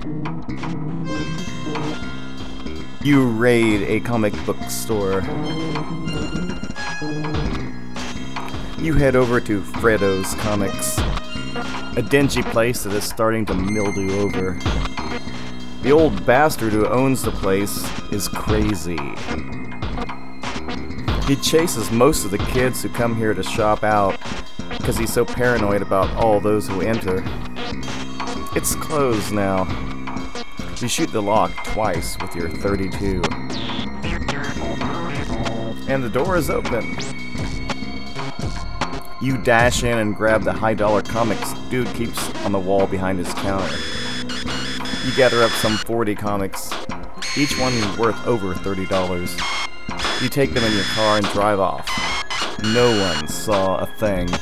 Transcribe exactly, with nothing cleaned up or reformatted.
You raid a comic book store. You head over to Fredo's Comics, a dingy place that is starting to mildew over. The old bastard who owns the place is crazy. He chases most of the kids who come here to shop out because he's so paranoid about all those who enter. It's closed now. You shoot the lock twice with your thirty-two. And the door is open. You dash in and grab the high-dollar comics dude keeps on the wall behind his counter. You gather up some forty comics, each one worth over thirty dollars. You take them in your car and drive off. No one saw a thing.